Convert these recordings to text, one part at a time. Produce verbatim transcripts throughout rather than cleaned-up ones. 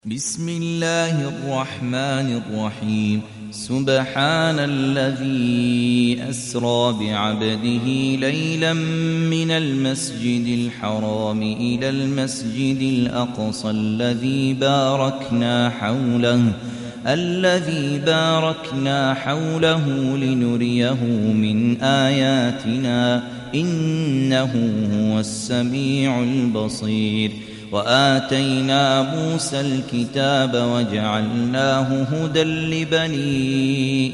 بسم الله الرحمن الرحيم. سبحان الذي أسرى بعبده ليلا من المسجد الحرام إلى المسجد الأقصى الذي باركنا حوله الذي باركنا حوله لنريه من آياتنا إنه هو السميع البصير. وآتينا موسى الكتاب وجعلناه هدى لبني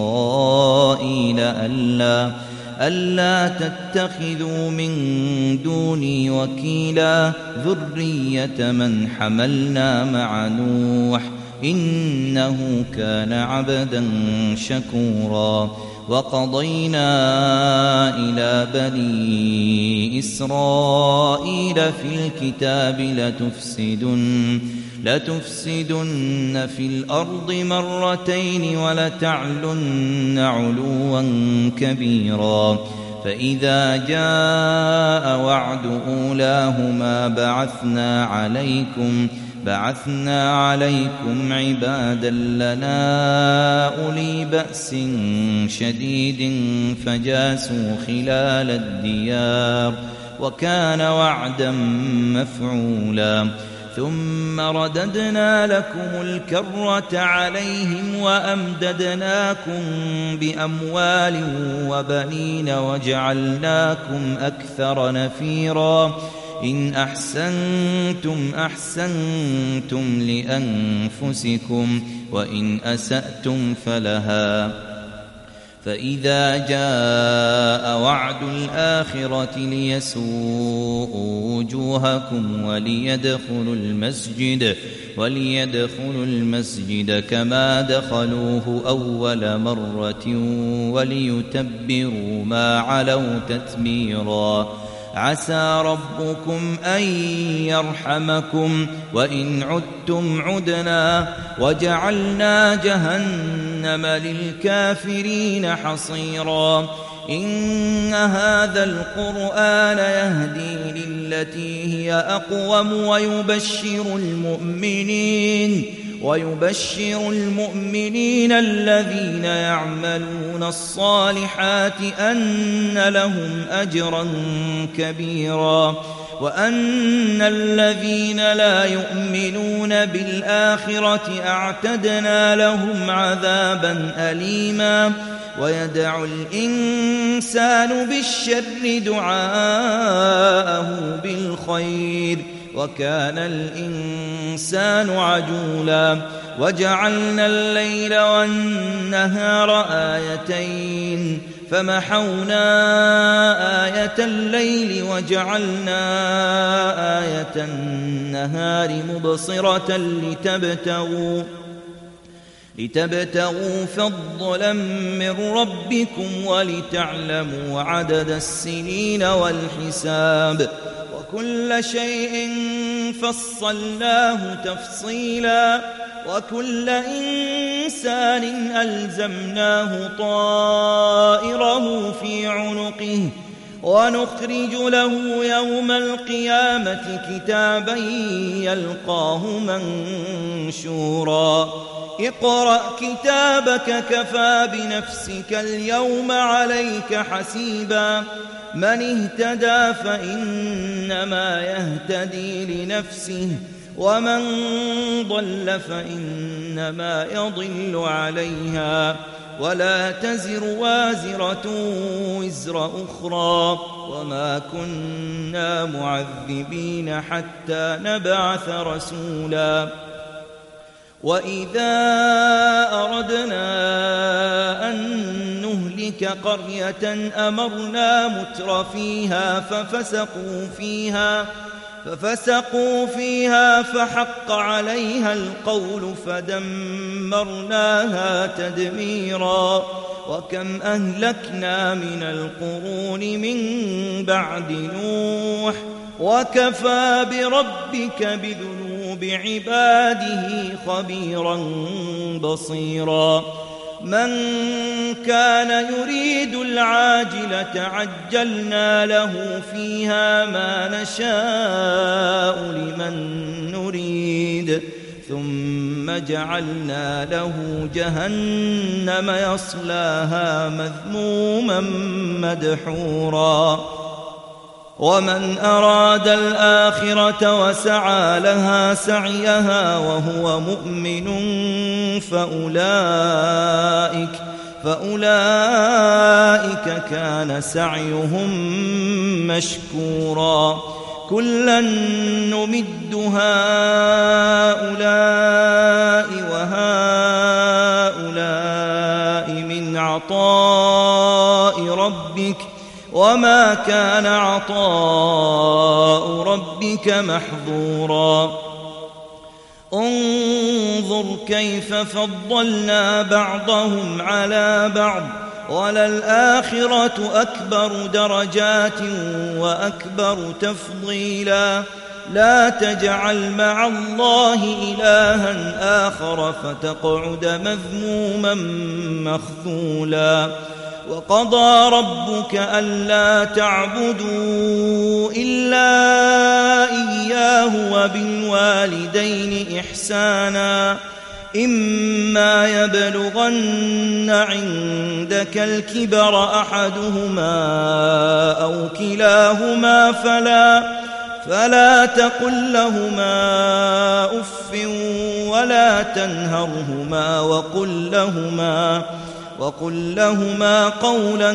إسرائيل ألا, ألا تتخذوا من دوني وكيلا ذرية من حملنا مع نوح إنه كان عبدا شكورا. وقضينا إلى بني إسرائيل في الكتاب لتفسدن, لتفسدن في الأرض مرتين ولتعلن علوا كبيرا. فإذا جاء وعد أولاهما بعثنا عليكم بعثنا عليكم عبادا لنا أولي بأس شديد فجاسوا خلال الديار وكان وعدا مفعولا. ثم رددنا لكم الكرة عليهم وأمددناكم بأموال وبنين وجعلناكم أكثر نفيرا. إن أحسنتم أحسنتم لأنفسكم وإن أسأتم فلها. فإذا جاء وعد الآخرة ليسوءوا وجوهكم وليدخلوا المسجد وليدخلوا المسجد كما دخلوه أول مرة وليتبروا ما علوا تتبيرا. عسى ربكم أن يرحمكم وإن عدتم عدنا وجعلنا جهنم للكافرين حصيرا. إن هذا القرآن يهدي للتي هي أقوم ويبشر المؤمنين ويبشر المؤمنين الذين يعملون الصالحات أن لهم أجرا كبيرا وأن الذين لا يؤمنون بالآخرة أعتدنا لهم عذابا أليما. ويدع الإنسان بالشر دعاءه بالخير وكان الإنسان عجولا. وجعلنا الليل والنهار آيتين فمحونا آية الليل وجعلنا آية النهار مبصرة لتبتغوا لتبتغوا فضلا من ربكم ولتعلموا عدد السنين والحساب وكل شيء فصلناه تفصيلا. وكل إنسان ألزمناه طائره في عنقه ونخرج له يوم القيامة كتابا يلقاه منشورا. اقرأ كتابك كفى بنفسك اليوم عليك حسيبا. من اهتدى فإنما يهتدي لنفسه ومن ضل فإنما يضل عليها ولا تزر وازرة وزر أخرى وما كنا معذبين حتى نبعث رسولا. وإذا أردنا أن نهلك قرية أمرنا متر فيها ففسقوا فيها ففسقوا فيها فحق عليها القول فدمرناها تدميرا. وكم أهلكنا من القرون من بعد نوح وكفى بربك بذنوب عباده خبيرا بصيرا. من كان يريد العاجلة عجلنا له فيها ما نشاء لمن نريد ثم جعلنا له جهنم يصلاها مذموما مدحورا ومن أراد الآخرة وسعى لها سعيها وهو مؤمن فأولئك فأولئك كان سعيهم مشكورا كلا نمد هؤلاء وهؤلاء من عطاء ربك وما كان عطاء ربك محظورا انظر كيف فضلنا بعضهم على بعض وللآخرة أكبر درجات وأكبر تفضيلا لا تجعل مع الله إلها آخر فتقعد مذموما مخذولا وقضى ربك ألا تعبدوا إلا إياه وبالوالدين إحسانا إما يبلغن عندك الكبر أحدهما أو كلاهما فلا فلا تقل لهما أف ولا تنهرهما وقل لهما وقل لهما قولا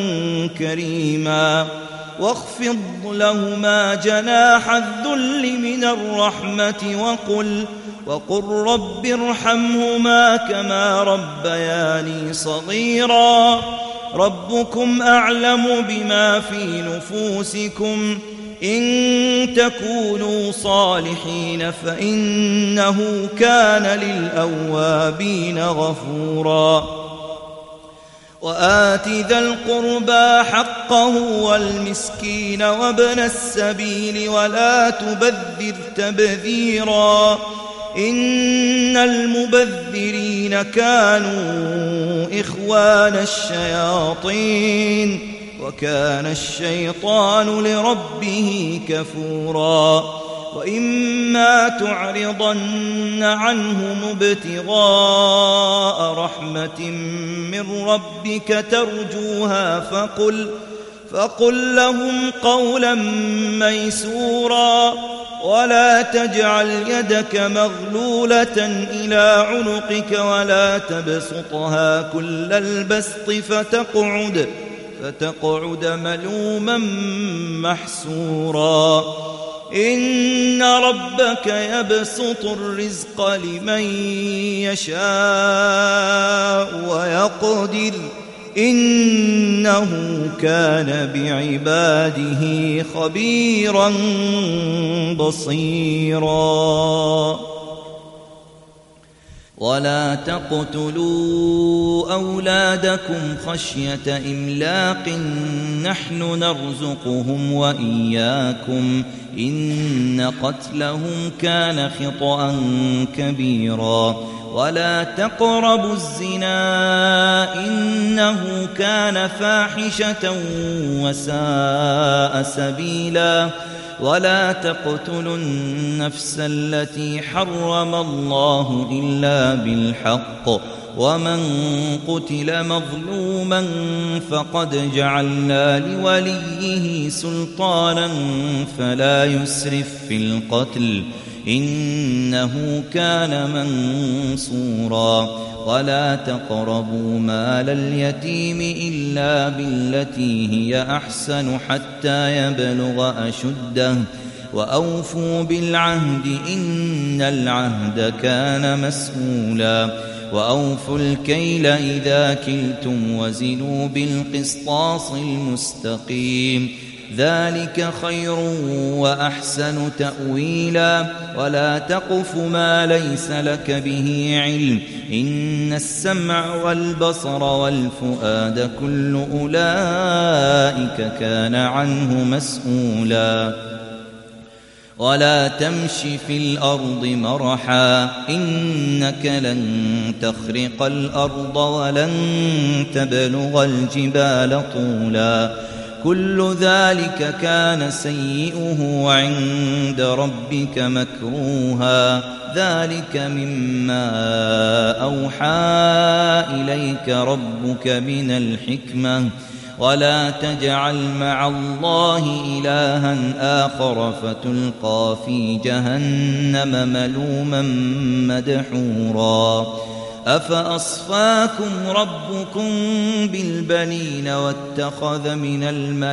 كريما واخفض لهما جناح الذل من الرحمة وقل وقل رب ارحمهما كما ربياني صغيرا ربكم أعلم بما في نفوسكم إن تكونوا صالحين فإنه كان للأوابين غفورا وآت ذا القربى حقه والمسكين وابن السبيل ولا تبذر تبذيرا إن المبذرين كانوا إخوان الشياطين وكان الشيطان لربه كفورا وإما تعرضن عنهم ابتغاء رحمة من ربك ترجوها فقل فقل لهم قولا ميسورا ولا تجعل يدك مغلولة إلى عنقك ولا تبسطها كل البسط فتقعد فتقعد ملوما محسورا إن ربك يبسط الرزق لمن يشاء ويقدر إنه كان بعباده خبيرا بصيرا ولا تقتلوا أولادكم خشية إملاق نحن نرزقهم وإياكم إن قتلهم كان خطأ كبيرا ولا تقربوا الزنا إنه كان فاحشة وساء سبيلا ولا تقتلوا النفس التي حرم الله إلا بالحق ومن قتل مظلوما فقد جعلنا لوليه سلطانا فلا يسرف في القتل إنه كان منصورا ولا تقربوا مال اليتيم إلا بالتي هي أحسن حتى يبلغ أشده وأوفوا بالعهد إن العهد كان مسؤولا وأوفوا الكيل إذا كلتم وزنوا بالقسطاس المستقيم ذلك خير وأحسن تأويلا ولا تقف ما ليس لك به علم إن السمع والبصر والفؤاد كل أولئك كان عنه مسؤولا ولا تمش في الأرض مرحا إنك لن تخرق الأرض ولن تبلغ الجبال طولا كل ذلك كان سيئه عند ربك مكروها ذلك مما أوحى إليك ربك من الحكمة ولا تجعل مع الله إلها آخر فتلقى في جهنم ملوما مدحورا أفأصفاكم ربكم بالبنين واتخذ من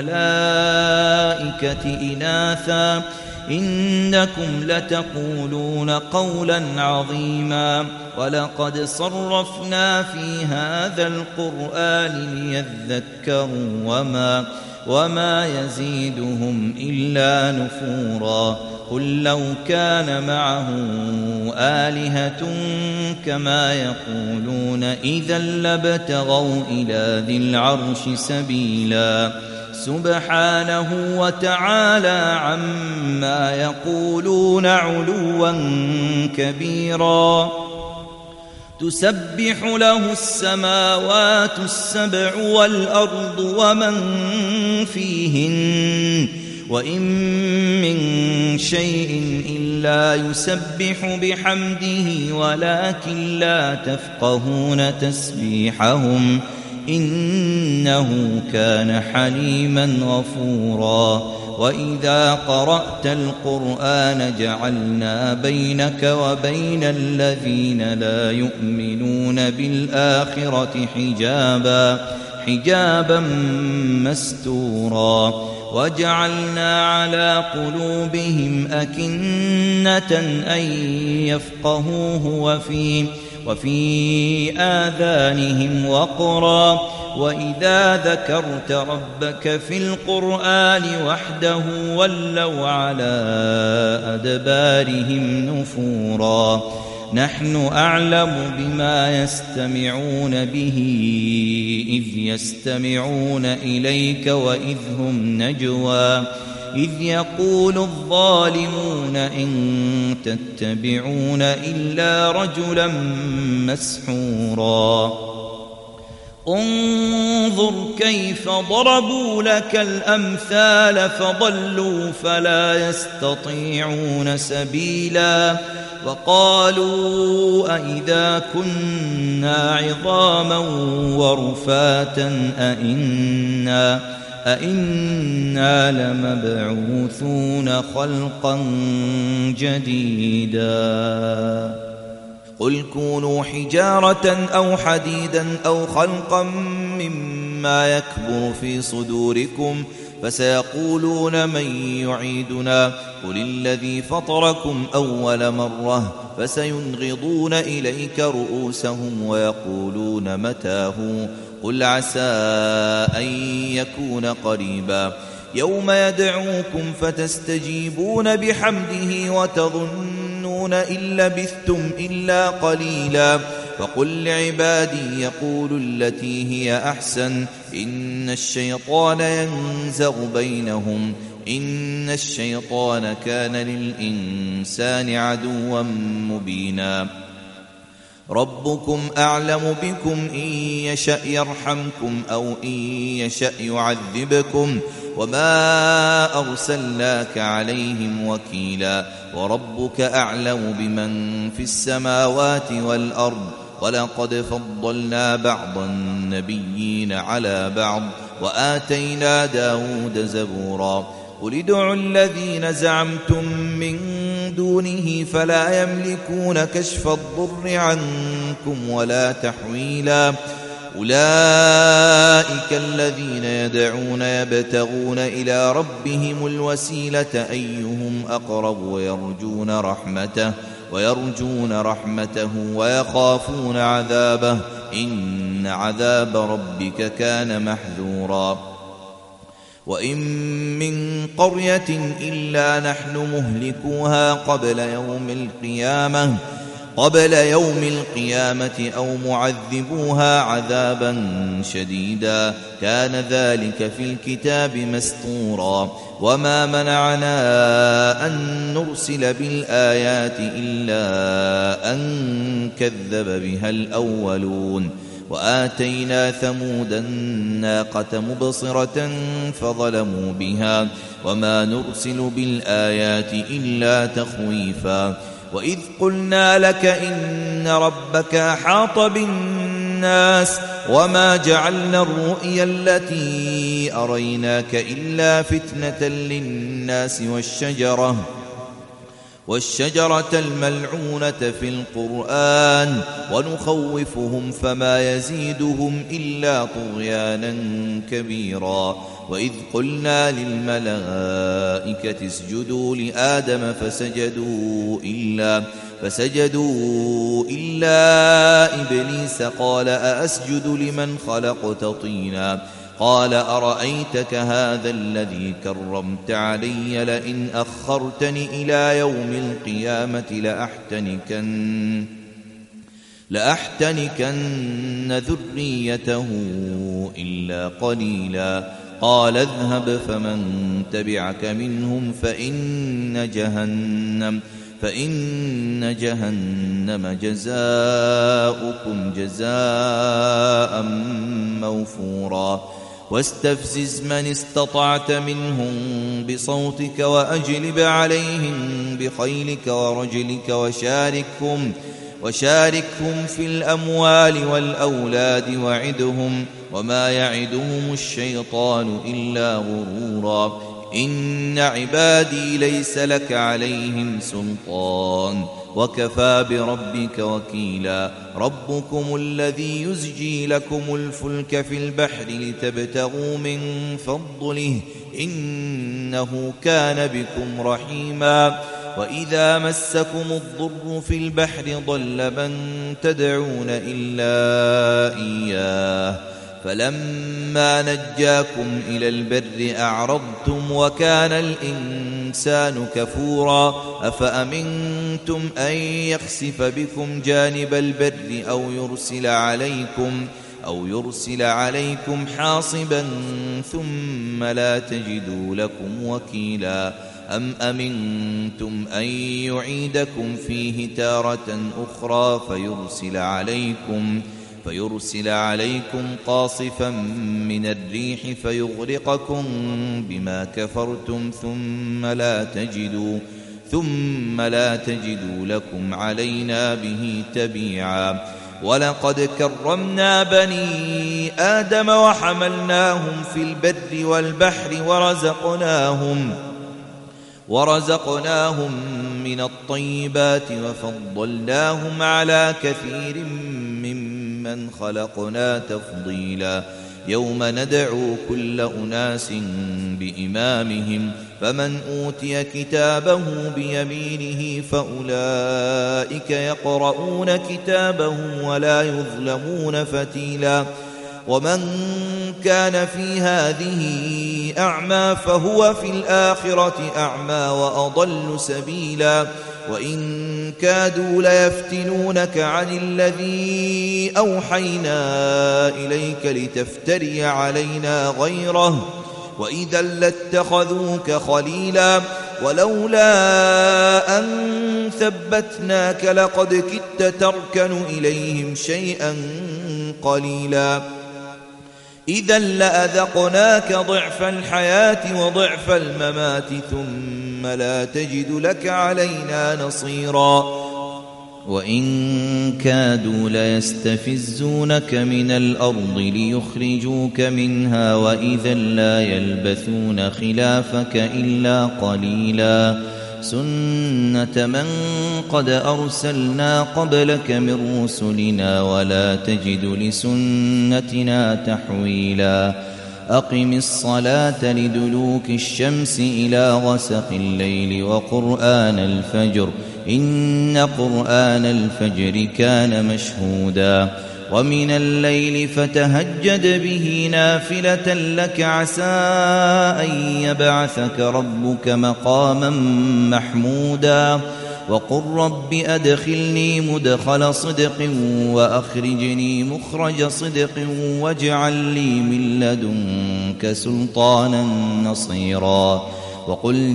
الملائكة إناثا إنكم لتقولون قولا عظيما ولقد صرفنا في هذا القرآن ليذكروا وما, وما يزيدهم إلا نفورا قل لو كان معه آلهة كما يقولون إذا لابتغوا إلى ذي العرش سبيلا سبحانه وتعالى عما يقولون علوا كبيرا تسبح له السماوات السبع والأرض ومن فيهن وإن من شيء إلا يسبح بحمده ولكن لا تفقهون تسبيحهم إنه كان حليما غفورا وإذا قرأت القرآن جعلنا بينك وبين الذين لا يؤمنون بالآخرة حجابا حجابا مستورا وجعلنا على قلوبهم أكنة أن يفقهوه وفي وفي آذانهم وقرا وإذا ذكرت ربك في القرآن وحده ولوا على أدبارهم نفورا نحن أعلم بما يستمعون به إذ يستمعون إليك وإذ هم نجوى إذ يقول الظالمون إن تتبعون إلا رجلا مسحورا انظر كيف ضربوا لك الأمثال فضلوا فلا يستطيعون سبيلا وقالوا أئذا كنا عظاما ورفاتا أئنا أئنا لمبعوثون خلقا جديدا قل كونوا حجارة أو حديدا أو خلقا مما يكبر في صدوركم فسيقولون من يعيدنا قل الذي فطركم أول مرة فسينغضون إليك رؤوسهم ويقولون متاه قل عسى أن يكون قريبا يوم يدعوكم فتستجيبون بحمده وتظنون إن لبثتم إلا قليلا فقل لعبادي يقولوا التي هي أحسن إن الشيطان ينزغ بينهم إن الشيطان كان للإنسان عدوا مبينا ربكم أعلم بكم إن يشأ يرحمكم أو إن يشأ يعذبكم وما أرسلناك عليهم وكيلا وربك أعلم بمن في السماوات والأرض ولقد فضلنا بعض النبيين على بعض وآتينا داود زبورا قل ادعوا الذين زعمتم من دونه فلا يملكون كشف الضر عنكم ولا تحويلا أولئك الذين يدعون يبتغون إلى ربهم الوسيلة أيهم أقرب ويرجون رحمته ويرجون رحمته ويخافون عذابه إن عذاب ربك كان محذورا وإن من قرية إلا نحن مهلكوها قبل يوم القيامة قبل يوم القيامة أو معذبوها عذابا شديدا كان ذلك في الكتاب مسطورا وما منعنا أن نرسل بالآيات إلا أن كذب بها الأولون وآتينا ثمود الناقة مبصرة فظلموا بها وما نرسل بالآيات إلا تخويفا وإذ قلنا لك إن ربك أحاط بالناس وما جعلنا الرؤيا التي أريناك إلا فتنة للناس والشجرة والشجرة الملعونة في القرآن ونخوفهم فما يزيدهم إلا طغيانا كبيرا وإذ قلنا للملائكة اسجدوا لآدم فسجدوا إلا فسجدوا إلا إبليس قال أأسجد لمن خلقت طينا قال أرأيتك هذا الذي كرمت علي لئن أخرتني إلى يوم القيامة لأحتنكن لأحتنكن ذريته إلا قليلا قال اذهب فمن تبعك منهم فإن جهنم فإن جهنم جزاؤكم جزاء موفورا واستفزز من استطعت منهم بصوتك وأجلب عليهم بخيلك ورجلك وشاركهم وشاركهم في الأموال والأولاد وعدهم وما يعدهم الشيطان إلا غرورا إن عبادي ليس لك عليهم سلطان وكفى بربك وكيلا ربكم الذي يزجي لكم الفلك في البحر لتبتغوا من فضله إنه كان بكم رحيما وإذا مسكم الضر في البحر ضل من تدعون إلا إياه فلما نجاكم إلى البر أعرضتم وكان الإنسان كفورا أفأمنتم أن يخسف بكم جانب البر أو يرسل عليكم أو يرسل عليكم حاصبا ثم لا تجدوا لكم وكيلا أم أمنتم أن يعيدكم فيه تارة أخرى فيرسل عليكم فيرسل عليكم قاصفا من الريح فيغرقكم بما كفرتم ثم لا تجدوا ثم لا تجدوا لكم علينا به تبيعا ولقد كرمنا بني آدم وحملناهم في البر والبحر ورزقناهم ورزقناهم من الطيبات وفضلناهم على كثير ممن خلقنا تفضيلا يوم ندعو كل أناس بإمامهم فمن أوتي كتابه بيمينه فأولئك يقرؤون كتابهم ولا يظلمون فتيلا ومن كان في هذه أعمى فهو في الآخرة أعمى وأضل سبيلا وإن كادوا ليفتنونك عن الذي أوحينا إليك لتفتري علينا غيره وإذا لاتخذوك خليلا ولولا أن ثبتناك لقد كدت تركن إليهم شيئا قليلا إذا لأذقناك ضعف الحياة وضعف الممات ثم لا تجد لك علينا نصيرا وإن كادوا ليستفزونك من الأرض ليخرجوك منها وإذا لا يلبثون خلافك إلا قليلا سنة من قد أرسلنا قبلك من رسلنا ولا تجد لسنتنا تحويلا أقم الصلاة لدلوك الشمس إلى غسق الليل وقرآن الفجر إن قرآن الفجر كان مشهودا ومن الليل فتهجد به نافلة لك عسى أن يبعثك ربك مقاما محمودا وقل رب أدخلني مدخل صدق وأخرجني مخرج صدق واجعل لي من لدنك سلطانا نصيرا وقل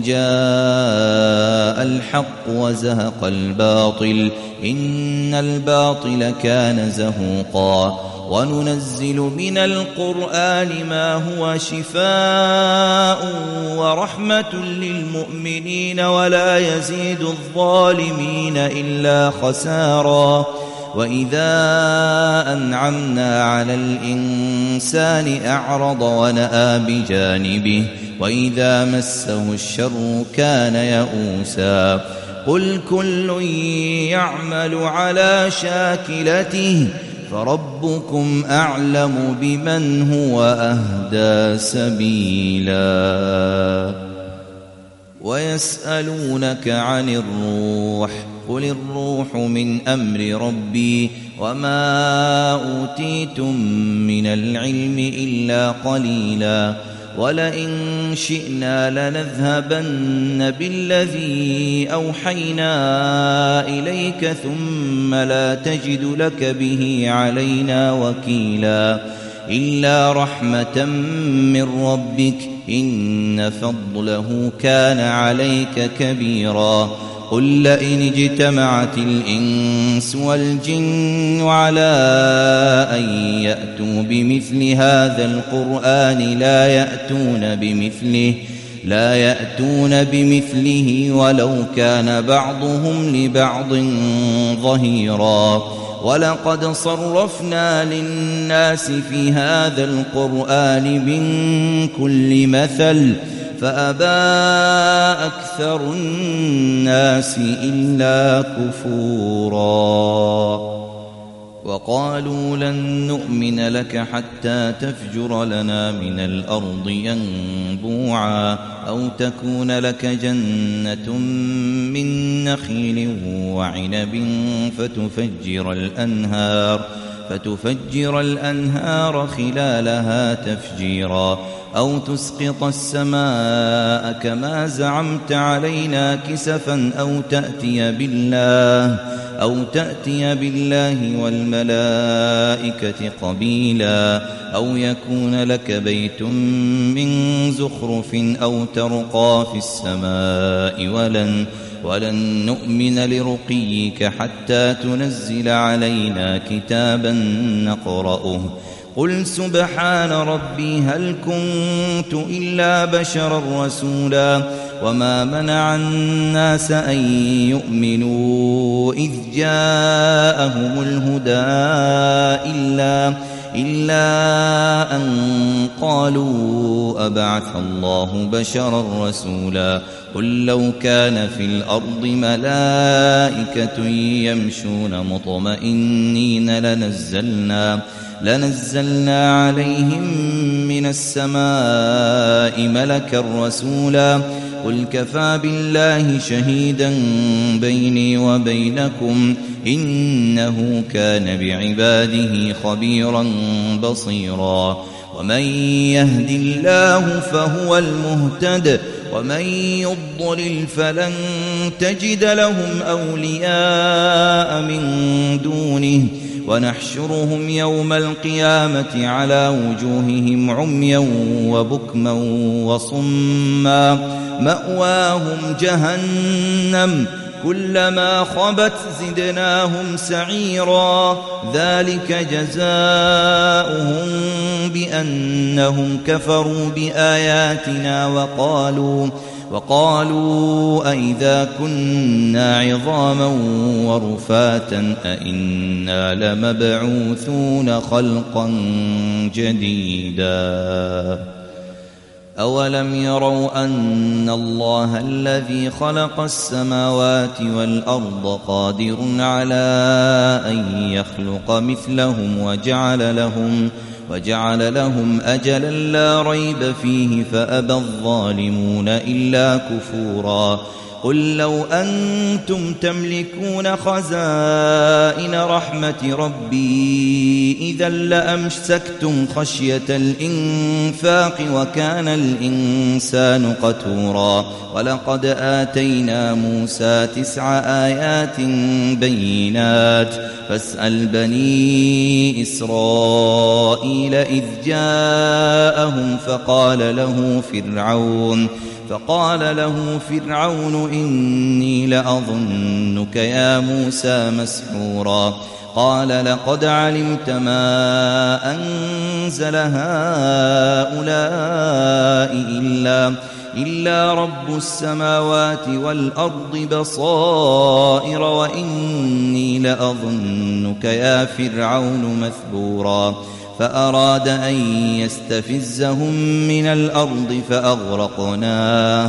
جاء الحق وزهق الباطل إن الباطل كان زهوقا وننزل من القرآن ما هو شفاء ورحمة للمؤمنين ولا يزيد الظالمين إلا خسارا وإذا أنعمنا على الإنسان أعرض ونأى بجانبه وإذا مسه الشر كان يئوسا قل كل يعمل على شاكلته فربكم أعلم بمن هو أهدى سبيلا ويسألونك عن الروح قل الروح من أمر ربي وما أوتيتم من العلم إلا قليلا ولئن شئنا لنذهبن بالذي أوحينا إليك ثم لا تجد لك به علينا وكيلا إلا رحمة من ربك إن فضله كان عليك كبيرا قل لئن اجتمعت الإنس والجن على أن يأتوا بمثل هذا القرآن لا يأتون بمثله لا يأتون بمثله ولو كان بعضهم لبعض ظهيرا ولقد صرفنا للناس في هذا القرآن من كل مثل فأبى أكثر الناس إلا كفورا وقالوا لن نؤمن لك حتى تفجر لنا من الأرض ينبوعا أو تكون لك جنة من نخيل وعنب فتفجر الأنهار فتفجر الأنهار خلالها تفجيرا أو تسقط السماء كما زعمت علينا كسفا أو تأتي بالله أو تأتي بالله والملائكة قبيلا أو يكون لك بيت من زخرف أو ترقى في السماء ولن ولن نؤمن لرقيك حتى تنزل علينا كتابا نقرأه قل سبحان ربي هل كنت إلا بشرا رسولا وما منع الناس أن يؤمنوا إذ جاءهم الهدى إلا إلا أن قالوا أبعث الله بشرا رسولا قل لو كان في الأرض ملائكة يمشون مطمئنين لنزلنا لنزلنا عليهم من السماء ملكا رسولا قل كفى بالله شهيدا بيني وبينكم إنه كان بعباده خبيرا بصيرا ومن يهد الله فهو المهتد ومن يضلل فلن تجد لهم أولياء من دونه ونحشرهم يوم القيامة على وجوههم عميا وبكما وصما مأواهم جهنم كلما خبت زدناهم سعيرا ذلك جزاؤهم بأنهم كفروا بآياتنا وقالوا وقالوا أئذا كنا عظاما ورفاتا أئنا لمبعوثون خلقا جديدا أولم يروا أن الله الذي خلق السماوات والأرض قادر على أن يخلق مثلهم وجعل لهم وجعل لهم أجلا لا ريب فيه فأبى الظالمون إلا كفورا قل لو أنتم تملكون خزائن رحمة ربي إذا لأمسكتم خشية الإنفاق وكان الإنسان قتورا ولقد آتينا موسى تسع آيات بينات فاسأل بني إسرائيل إذ جاءهم فقال له فرعون فقال له فرعون إني لأظنك يا موسى مسحورا قال لقد علمت ما أنزل هؤلاء إلا, إلا رب السماوات والأرض بصائر وإني لأظنك يا فرعون مثبورا فأراد أن يستفزهم من الأرض فأغرقناه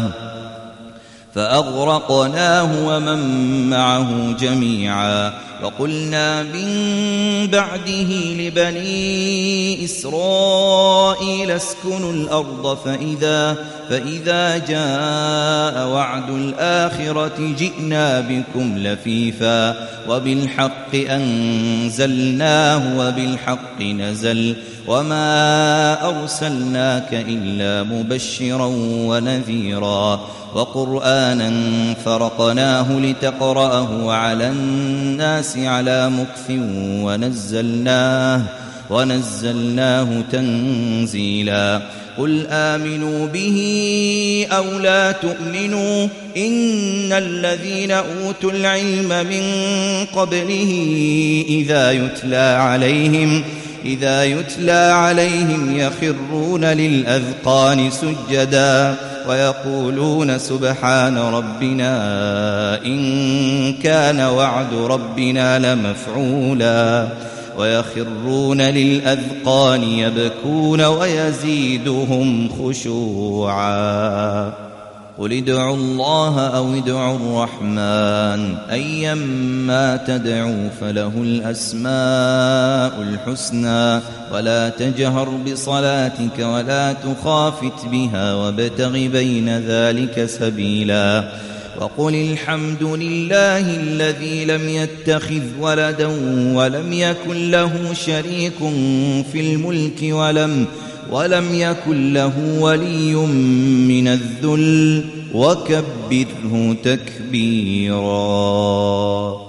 فأغرقناه ومن معه جميعا وقلنا من بعده لبني إسرائيل اسكنوا الأرض فإذا, فإذا جاء وعد الآخرة جئنا بكم لفيفا وبالحق أنزلناه وبالحق نزل وما أرسلناك إلا مبشرا ونذيرا وقرآنا فرقناه لتقرأه على الناس على مكث ونزلناه, ونزلناه تنزيلا قل آمنوا به أو لا تؤمنوا إن الذين أوتوا العلم من قبله إذا يتلى عليهم إذا يتلى عليهم يخرون للأذقان سجدا ويقولون سبحان ربنا إن كان وعد ربنا لمفعولا ويخرون للأذقان يبكون ويزيدهم خشوعا قل ادعوا الله أو ادعوا الرحمن أيما تدعوا فله الأسماء الحسنى ولا تجهر بصلاتك ولا تخافت بها وابتغ بين ذلك سبيلا وقل الحمد لله الذي لم يتخذ ولدا ولم يكن له شريك في الملك ولم ولم يكن له ولي من الذل وكبره تكبيرا.